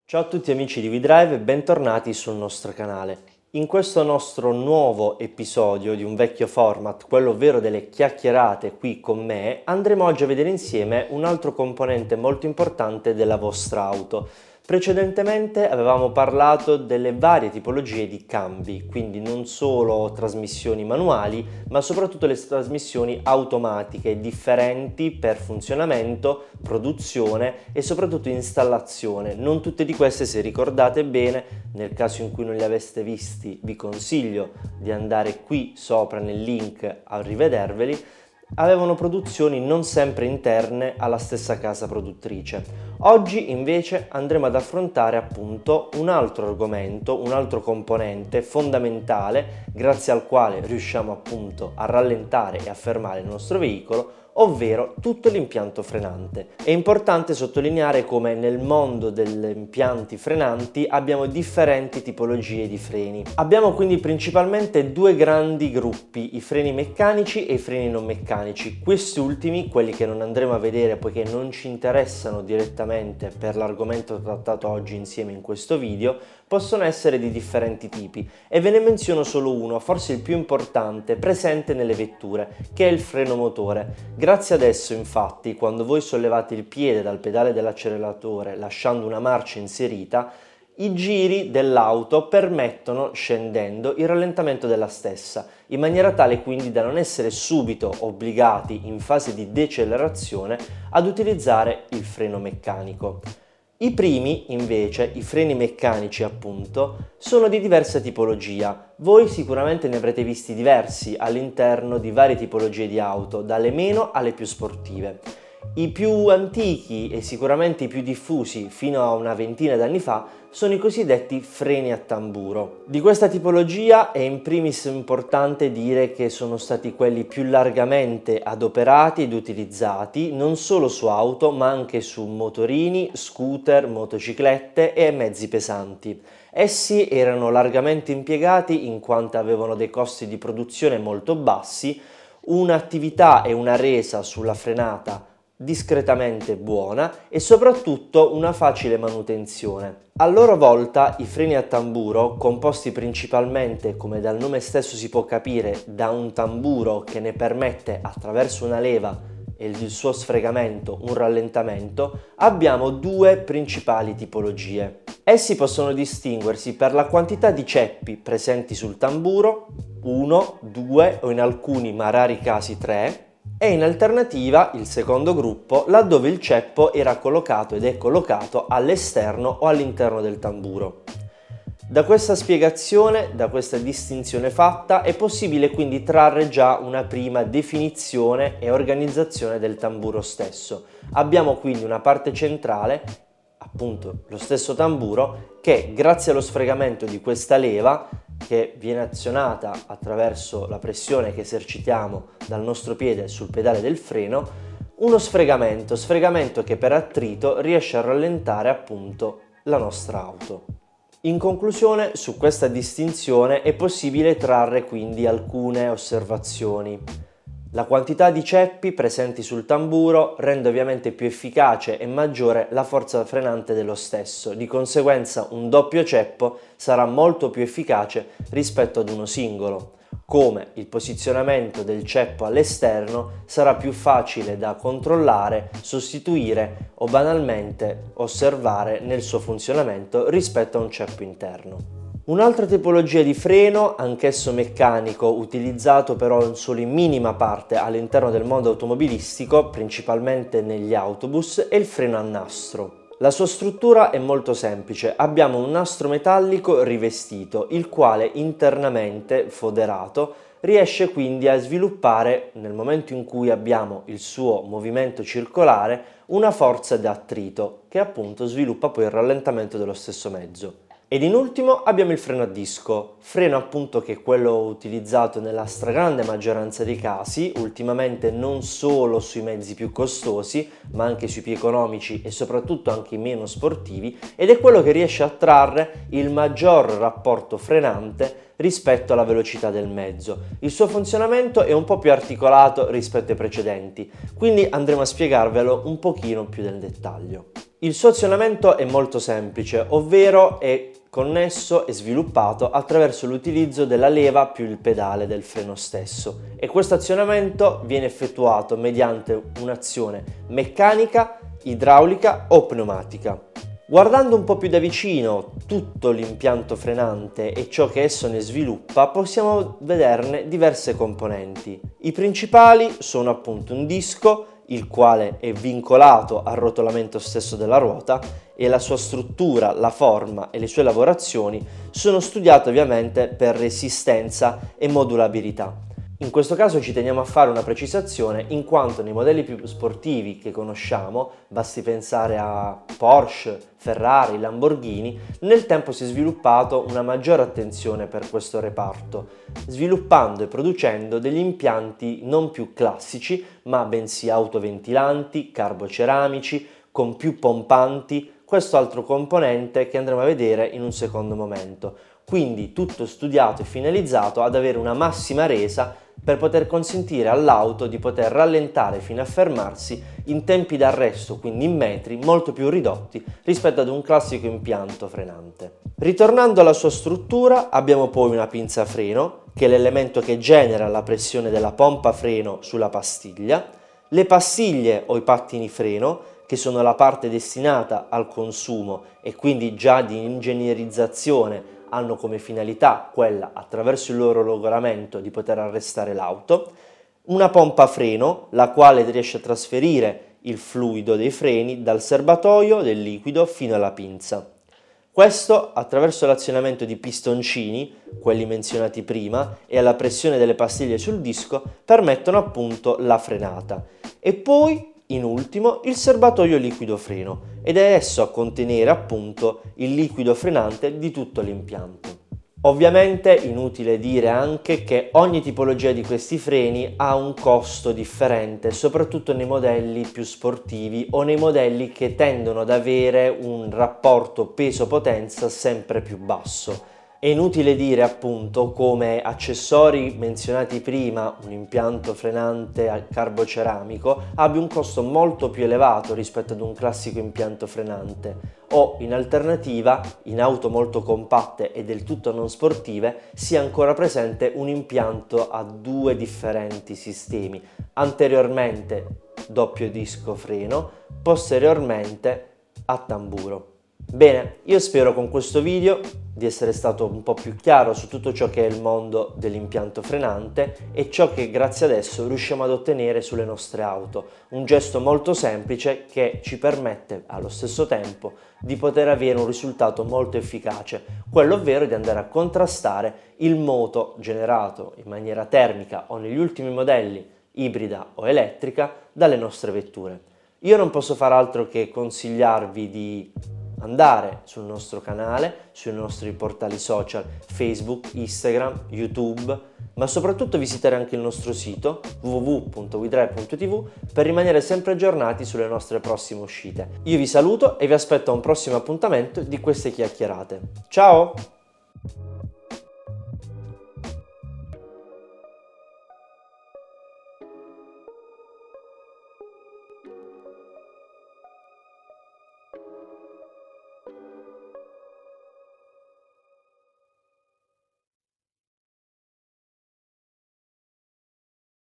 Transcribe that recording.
Ciao a tutti amici di WeDrive e bentornati sul nostro canale. In questo nostro nuovo episodio di un vecchio format, quello ovvero delle chiacchierate qui con me, andremo oggi a vedere insieme un altro componente molto importante della vostra auto. Precedentemente avevamo parlato delle varie tipologie di cambi, quindi non solo trasmissioni manuali, ma soprattutto le trasmissioni automatiche differenti per funzionamento, produzione e soprattutto installazione. Non tutte di queste, se ricordate bene, nel caso in cui non li aveste visti, vi consiglio di andare qui sopra nel link a rivederveli. Avevano produzioni non sempre interne alla stessa casa produttrice. Oggi invece andremo ad affrontare appunto un altro argomento, un altro componente fondamentale grazie al quale riusciamo appunto a rallentare e a fermare il nostro veicolo, ovvero tutto l'impianto frenante. È importante sottolineare come nel mondo degli impianti frenanti abbiamo differenti tipologie di freni. Abbiamo quindi principalmente due grandi gruppi, i freni meccanici e i freni non meccanici. Questi ultimi, quelli che non andremo a vedere poiché non ci interessano direttamente per l'argomento trattato oggi insieme in questo video, possono essere di differenti tipi e ve ne menziono solo uno, forse il più importante, presente nelle vetture, che è il freno motore. Grazie ad esso, infatti, quando voi sollevate il piede dal pedale dell'acceleratore lasciando una marcia inserita, i giri dell'auto permettono, scendendo, il rallentamento della stessa, in maniera tale quindi da non essere subito obbligati, in fase di decelerazione, ad utilizzare il freno meccanico. I primi, invece, i freni meccanici appunto, sono di diversa tipologia. Voi sicuramente ne avrete visti diversi all'interno di varie tipologie di auto, dalle meno alle più sportive. I più antichi e sicuramente i più diffusi fino a una ventina d'anni fa sono i cosiddetti freni a tamburo. Di questa tipologia è in primis importante dire che sono stati quelli più largamente adoperati ed utilizzati non solo su auto ma anche su motorini, scooter, motociclette e mezzi pesanti. Essi erano largamente impiegati in quanto avevano dei costi di produzione molto bassi, un'attività e una resa sulla frenata discretamente buona e soprattutto una facile manutenzione. A loro volta i freni a tamburo, composti principalmente, come dal nome stesso si può capire, da un tamburo che ne permette attraverso una leva e il suo sfregamento un rallentamento, abbiamo due principali tipologie. Essi possono distinguersi per la quantità di ceppi presenti sul tamburo, 1, 2 o in alcuni ma rari casi 3, e in alternativa il secondo gruppo laddove il ceppo era collocato ed è collocato all'esterno o all'interno del tamburo. Da questa spiegazione, da questa distinzione fatta, è possibile quindi trarre già una prima definizione e organizzazione del tamburo stesso. Abbiamo quindi una parte centrale, appunto lo stesso tamburo, che grazie allo sfregamento di questa leva, che viene azionata attraverso la pressione che esercitiamo dal nostro piede sul pedale del freno, uno sfregamento che per attrito riesce a rallentare appunto la nostra auto. In conclusione, su questa distinzione è possibile trarre quindi alcune osservazioni. La quantità di ceppi presenti sul tamburo rende ovviamente più efficace e maggiore la forza frenante dello stesso, di conseguenza un doppio ceppo sarà molto più efficace rispetto ad uno singolo, come il posizionamento del ceppo all'esterno sarà più facile da controllare, sostituire o banalmente osservare nel suo funzionamento rispetto a un ceppo interno. Un'altra tipologia di freno, anch'esso meccanico, utilizzato però solo in minima parte all'interno del mondo automobilistico, principalmente negli autobus, è il freno a nastro. La sua struttura è molto semplice, abbiamo un nastro metallico rivestito, il quale internamente foderato riesce quindi a sviluppare, nel momento in cui abbiamo il suo movimento circolare, una forza da attrito, che appunto sviluppa poi il rallentamento dello stesso mezzo. Ed in ultimo abbiamo il freno a disco, freno appunto che è quello utilizzato nella stragrande maggioranza dei casi, ultimamente non solo sui mezzi più costosi, ma anche sui più economici e soprattutto anche i meno sportivi, ed è quello che riesce a trarre il maggior rapporto frenante rispetto alla velocità del mezzo. Il suo funzionamento è un po' più articolato rispetto ai precedenti, quindi andremo a spiegarvelo un pochino più nel dettaglio. Il suo azionamento è molto semplice, ovvero è connesso e sviluppato attraverso l'utilizzo della leva più il pedale del freno stesso, e questo azionamento viene effettuato mediante un'azione meccanica, idraulica o pneumatica. Guardando un po' più da vicino tutto l'impianto frenante e ciò che esso ne sviluppa, possiamo vederne diverse componenti. I principali sono appunto un disco, il quale è vincolato al rotolamento stesso della ruota, e la sua struttura, la forma e le sue lavorazioni sono studiate ovviamente per resistenza e modulabilità. In questo caso ci teniamo a fare una precisazione, in quanto nei modelli più sportivi che conosciamo, basti pensare a Porsche, Ferrari, Lamborghini, nel tempo si è sviluppato una maggiore attenzione per questo reparto, sviluppando e producendo degli impianti non più classici, ma bensì autoventilanti, carboceramici, con più pompanti, questo altro componente che andremo a vedere in un secondo momento. Quindi tutto studiato e finalizzato ad avere una massima resa per poter consentire all'auto di poter rallentare fino a fermarsi in tempi d'arresto, quindi in metri, molto più ridotti rispetto ad un classico impianto frenante. Ritornando alla sua struttura, abbiamo poi una pinza freno, che è l'elemento che genera la pressione della pompa freno sulla pastiglia, le pastiglie o i pattini freno, che sono la parte destinata al consumo e quindi già di ingegnerizzazione hanno come finalità quella, attraverso il loro regolamento, di poter arrestare l'auto, una pompa freno, la quale riesce a trasferire il fluido dei freni dal serbatoio del liquido fino alla pinza. Questo attraverso l'azionamento di pistoncini, quelli menzionati prima, e alla pressione delle pastiglie sul disco permettono appunto la frenata. E poi, in ultimo, il serbatoio liquido freno, ed è esso a contenere appunto il liquido frenante di tutto l'impianto. Ovviamente inutile dire anche che ogni tipologia di questi freni ha un costo differente, soprattutto nei modelli più sportivi o nei modelli che tendono ad avere un rapporto peso-potenza sempre più basso. È inutile dire appunto come accessori menzionati prima, un impianto frenante a carboceramico abbia un costo molto più elevato rispetto ad un classico impianto frenante, o in alternativa, in auto molto compatte e del tutto non sportive, sia ancora presente un impianto a due differenti sistemi, anteriormente doppio disco freno, posteriormente a tamburo. Bene, io spero con questo video di essere stato un po' più chiaro su tutto ciò che è il mondo dell'impianto frenante e ciò che grazie ad esso riusciamo ad ottenere sulle nostre auto. Un gesto molto semplice che ci permette allo stesso tempo di poter avere un risultato molto efficace, quello ovvero di andare a contrastare il moto generato in maniera termica o negli ultimi modelli ibrida o elettrica dalle nostre vetture. Io non posso far altro che consigliarvi di andare sul nostro canale, sui nostri portali social Facebook, Instagram, YouTube, ma soprattutto visitare anche il nostro sito www.widrive.tv per rimanere sempre aggiornati sulle nostre prossime uscite. Io vi saluto e vi aspetto a un prossimo appuntamento di queste chiacchierate. Ciao!